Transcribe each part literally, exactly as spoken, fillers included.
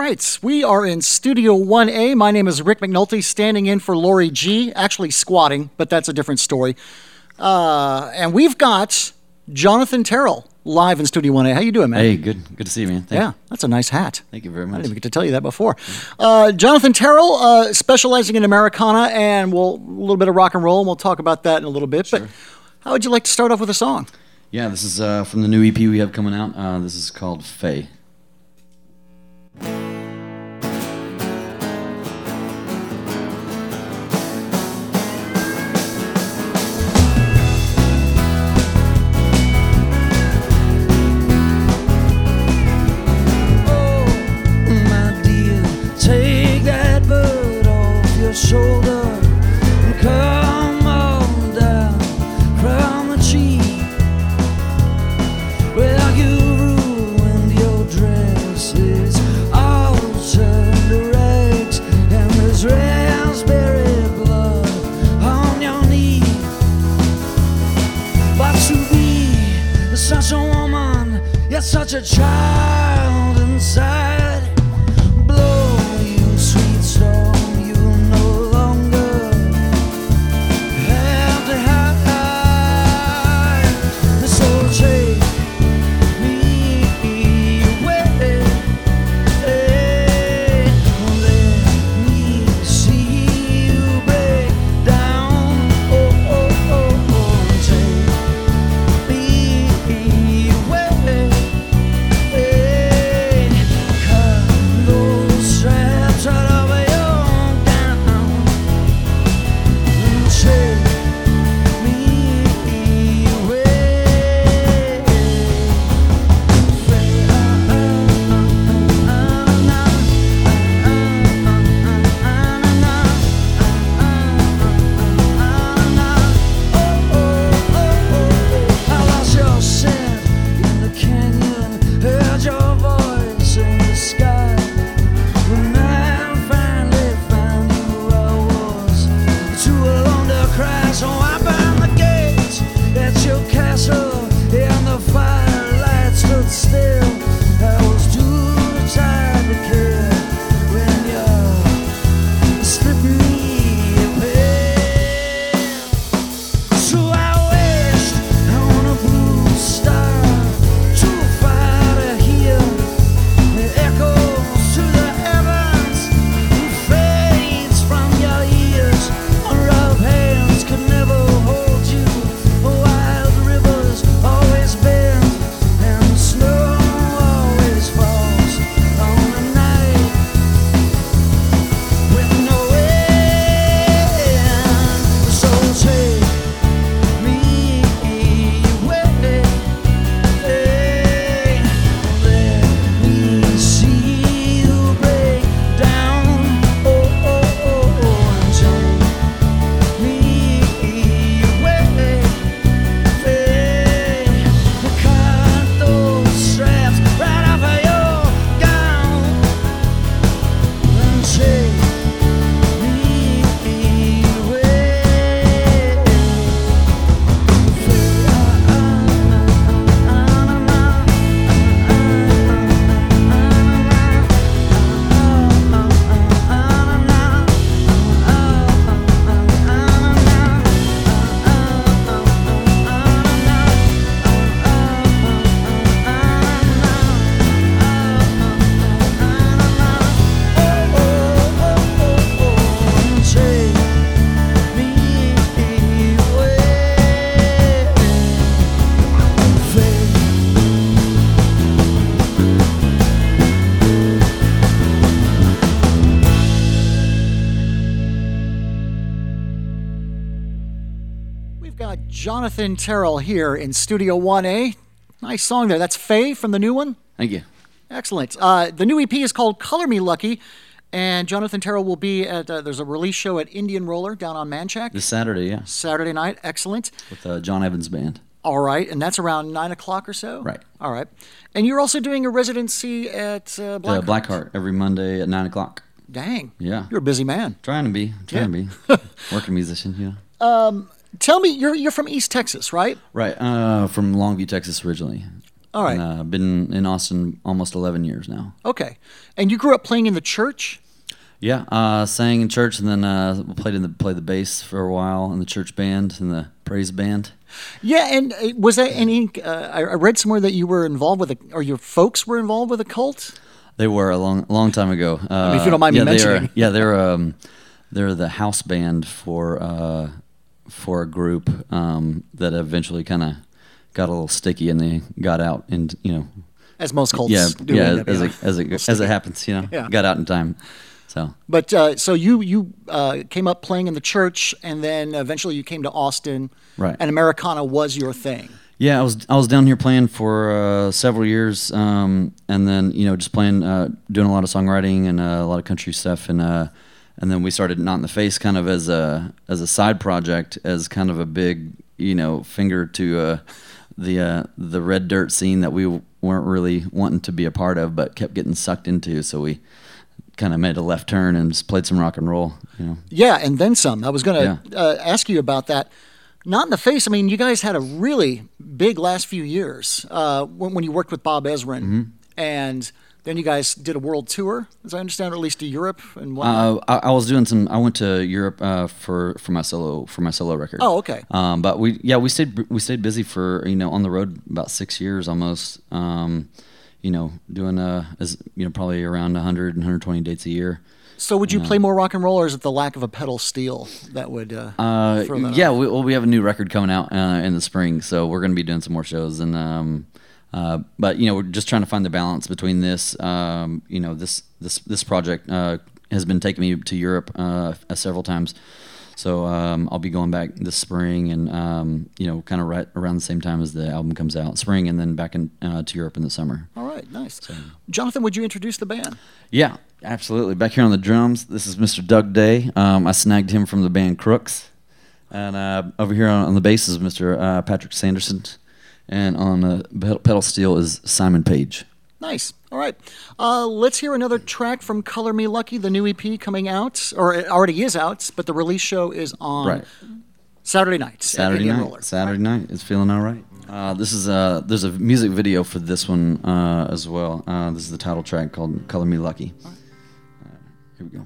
right, we are in Studio one A. My name is Rick McNulty, standing in for Lori G, actually squatting, but that's a different story. Uh, and we've got Jonathan Terrell live in Studio one A. How you doing, man? Hey, good good to see you, man. Thank yeah, that's a nice hat. Thank you very much. I didn't even get to tell you that before. Uh, Jonathan Terrell, uh, specializing in Americana and we'll, a little bit of rock and roll, and we'll talk about that in a little bit. Sure. But how would you like to start off with a song? Yeah, this is uh, from the new E P we have coming out. Uh, this is called Faye. Shoulder and come on down from the tree. Well, you ruined your dresses, all turned to rags, and there's raspberry blood on your knee. But to be such a woman, yet such a child inside, blow you sweet storm. Jonathan Terrell here in Studio one A. Nice song there. That's Faye from the new one. Thank you. Excellent. Uh, the new E P is called Color Me Lucky, and Jonathan Terrell will be at, uh, there's a release show at Indian Roller down on Manchac. This Saturday, yeah. Saturday night. Excellent. With uh, John Evans Band. All right, and that's around nine o'clock or so? Right. All right. And you're also doing a residency at uh, Blackheart. Uh, Blackheart, every Monday at nine o'clock. Dang. Yeah. You're a busy man. Trying to be. Trying yeah. to be. Working musician, you know. Um, tell me, you're you're from East Texas, right? Right. Uh, from Longview, Texas originally. All right. And, uh, been in Austin almost eleven years now. Okay. And you grew up playing in the church? Yeah, uh, sang in church, and then uh, played in the played the bass for a while in the church band, in the praise band. Yeah, and uh, was that any? Uh, I I read somewhere that you were involved with a, or your folks were involved with a cult. They were a long long time ago. Uh, I mean, if you don't mind me yeah, mentioning. They are, yeah, they're um, they're the house band for uh, for a group um, that eventually kind of got a little sticky, and they got out, and you know, As most cults yeah, do. yeah, end up, as yeah. it as it as it happens, you know, Yeah. got out in time. So But uh, so you you uh, came up playing in the church, and then eventually you came to Austin, Right. And Americana was your thing. yeah, I was I was down here playing for uh, several years, um, and then you know just playing, uh, doing a lot of songwriting and uh, a lot of country stuff, and uh, and then we started Not in the Face kind of as a as a side project, as kind of a big you know finger to uh, the uh, the red dirt scene that we weren't really wanting to be a part of, but kept getting sucked into. So we kind of made a left turn and just played some rock and roll. You know. Yeah, and then some. I was going to Yeah. uh, ask you about that. Not in the Face. I mean, you guys had a really big last few years uh, when, when you worked with Bob Ezrin, Mm-hmm. and then you guys did a world tour, as I understand, or at least to Europe and whatnot. Uh, I, I was doing some. I went to Europe uh, for for my solo for my solo record. Oh, okay. Um, but we yeah we stayed we stayed busy for you know on the road about six years almost. Um, you know doing uh as you know probably around one hundred, one hundred twenty dates a year. So would you play more rock and roll, or is it the lack of a pedal steel that would uh, Uh, throw that yeah, off? we, well, we have a new record coming out uh, in the spring, so we're going to be doing some more shows. And um, uh, but you know, we're just trying to find the balance between this. Um, you know, this this this project uh, has been taking me to Europe uh, several times, so um, I'll be going back this spring, and um, you know, kind of right around the same time as the album comes out, spring, and then back in uh, to Europe in the summer. All right, nice. Jonathan, would you introduce the band? Yeah, absolutely. Back here on the drums, this is Mister Doug Day. Um, I snagged him from the band Crooks. And uh, over here on, on the bass is Mister Uh, Patrick Sanderson. And on the pedal, pedal steel is Simon Page. Nice. All right. Uh, let's hear another track from Color Me Lucky, the new E P coming out, or it already is out, but the release show is on Right. Saturday nights. at Saturday Indian night. Roller. Saturday night. It's feeling all right. Uh, this is uh, there's a music video for this one uh, as well. Uh, this is the title track called "Color Me Lucky." Uh, here we go.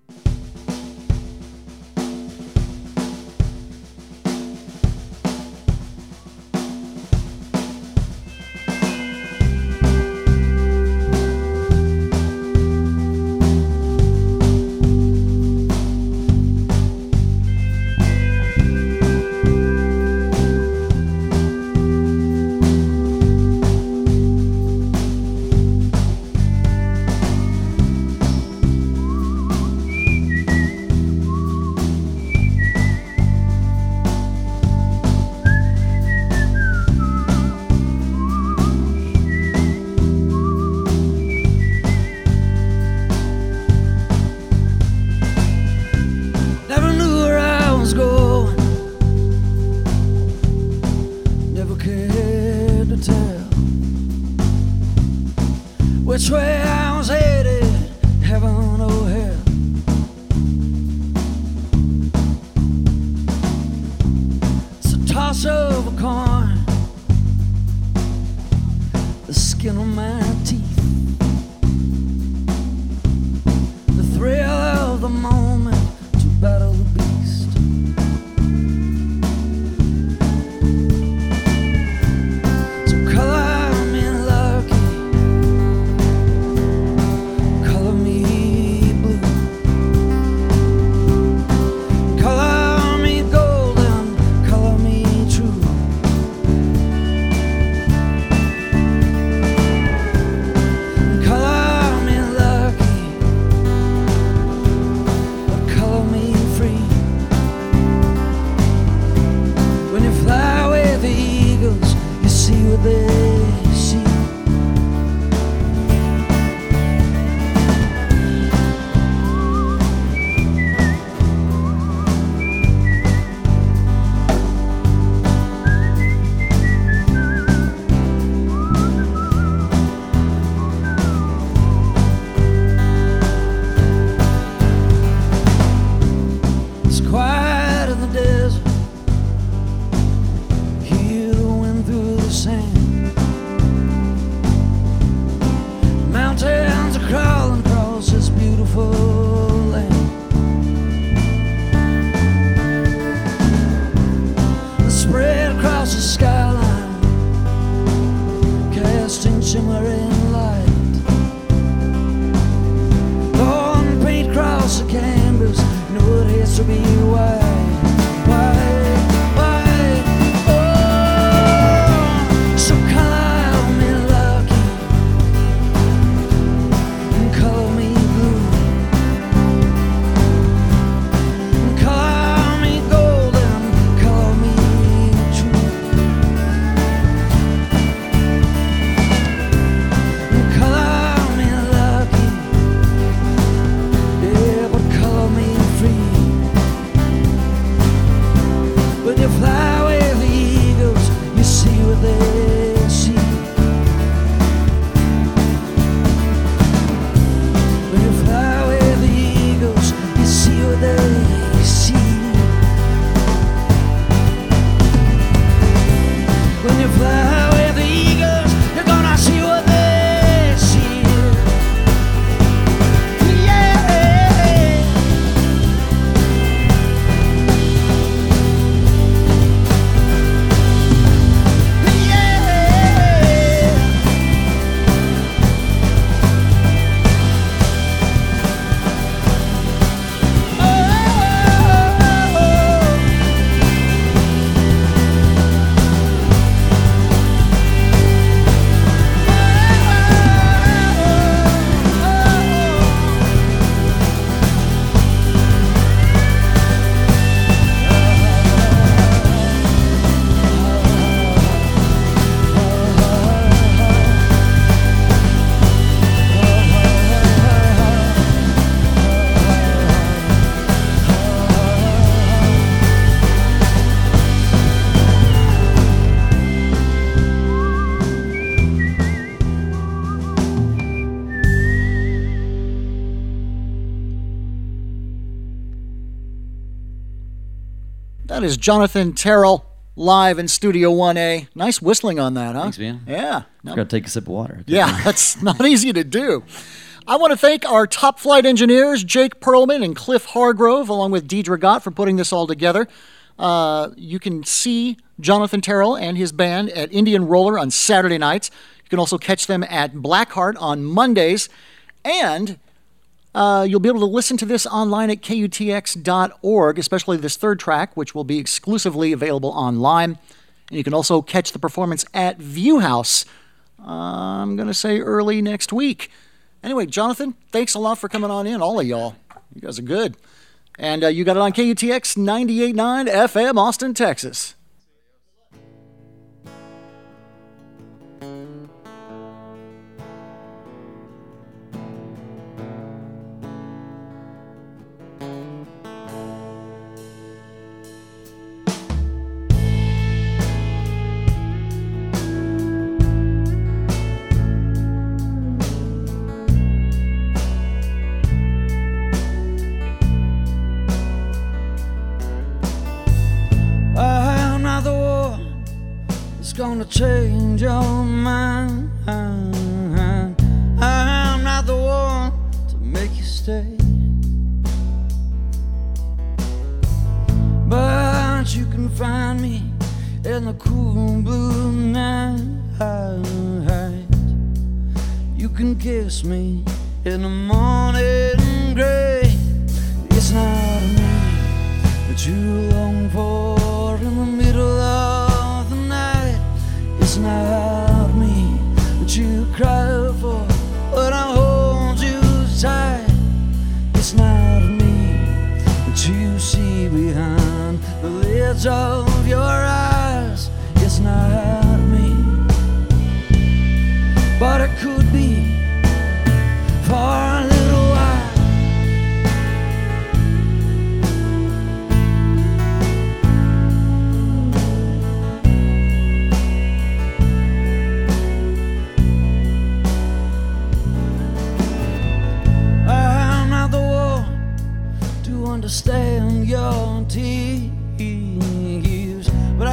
Never knew where I was going. Never cared to tell which way I was headed, heaven or hell. It's a toss of a coin, the skin on my teeth, the thrill of the moment to battle the beast. So color me lucky, color me blue, color me golden, color me true. beautiful land. Spread across the skyline, casting shimmering light. On paint across the canvas, you know it has to be white, white, white. Oh, so call me lucky and call me blue, and call me golden, call me true, and call me lucky, yeah, but call me free. When you fly with the eagles, you see what they see. When you fly with the eagles, you see what they see. When you fly with the eagles, you're gonna see what they see. Yeah. That is Jonathan Terrell live in Studio one A. Nice whistling on that, huh? Thanks, man. Yeah. No- Got to take a sip of water. yeah, that's not easy to do. I want to thank our top flight engineers, Jake Perlman and Cliff Hargrove, along with Deidre Gott, for putting this all together. Uh, you can see Jonathan Terrell and his band at Indian Roller on Saturday nights. You can also catch them at Blackheart on Mondays. And uh, you'll be able to listen to this online at K U T X dot org, especially this third track, which will be exclusively available online. And you can also catch the performance at Viewhouse, uh, I'm going to say early next week. Anyway, Jonathan, thanks a lot for coming on in, all of y'all. You guys are good. And uh, you got it on K U T X ninety-eight point nine F M, Austin, Texas. I'm not the one that's gonna change your mind. I'm not the one to make you stay, but you can find me in the cool blue night. You can kiss me in the morning gray. It's not me that you long for in the middle of the night. It's not me that you cry for when I hold you tight. It's not me that you see behind the lids of your eyes. It's not me, but it could be for a little while. I'm not the one to understand your tears, but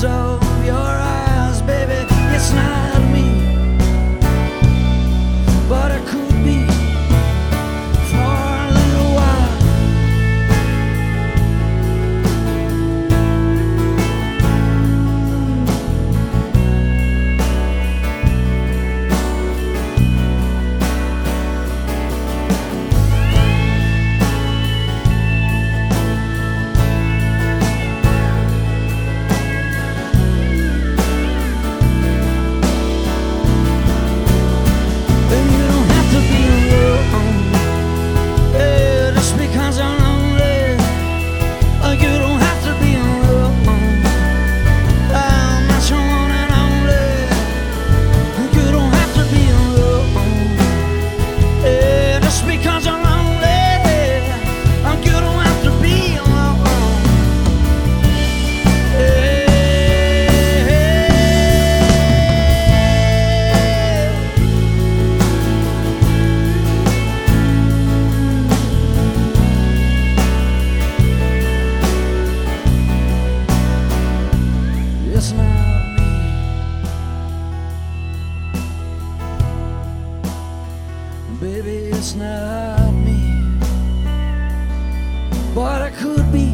of your eyes, baby, it's not me, but it could be for a little while. It's not me, baby, it's not me, but I could be